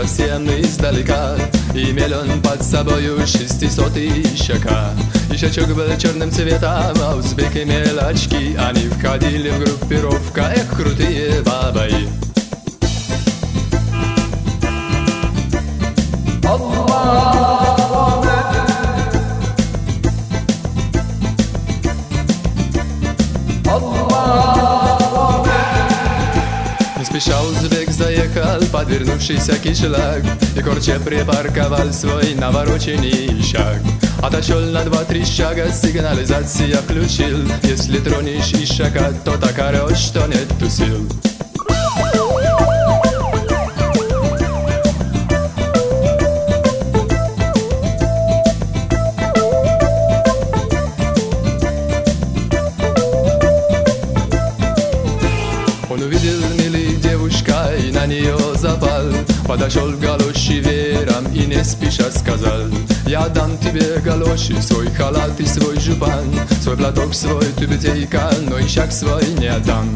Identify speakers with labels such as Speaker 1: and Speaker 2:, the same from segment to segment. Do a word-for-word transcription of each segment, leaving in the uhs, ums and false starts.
Speaker 1: совсем издалека. Имел он под собою шестисотый ищака. Ищачок был черным цветом, а узбек имел очки. Они входили в группировку, эх, крутые бабаи. Не спеша узбек заехал подвернувшийся кишлак и корче припарковал свой навороченный ищак. Отошел на два-три шага, сигнализация включил. Если тронешь ищака, то так орешь, что нету сил. Он увидел милый девушка и на нее запал. Подошел к галоши верам и не спеша сказал: я дам тебе галоши, свой халат и свой жупан, свой платок, свой тюбетейка, но ищак свой не отдам.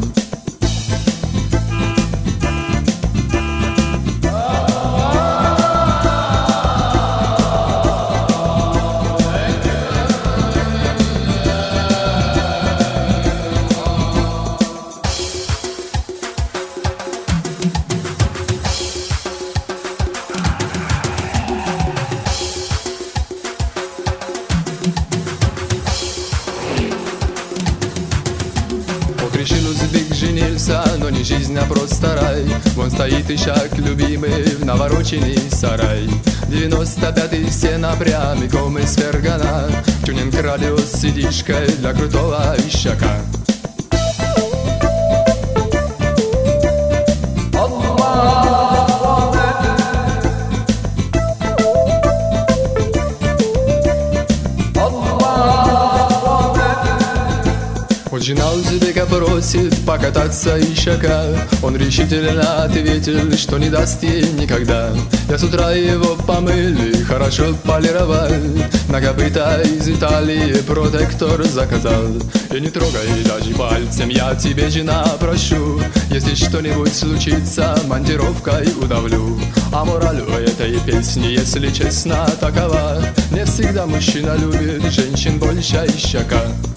Speaker 1: Решил узбек женился, но не жизнь, а просто рай. Вон стоит ищак любимый в навороченный сарай. Девяносто пятый сена прямиком из Фергана. Тюнинг радио с сидишкой для крутого ищака. Вот жена узбека просит покататься ищака. Он решительно ответил, что не даст ей никогда. Я с утра его помыл и хорошо полировал. На копыта из Италии протектор заказал. И не трогай даже пальцем, я тебе, жена, прошу. Если что-нибудь случится, монтировкой удавлю. А мораль у этой песни, если честно, такова: не всегда мужчина любит женщин больше ищака.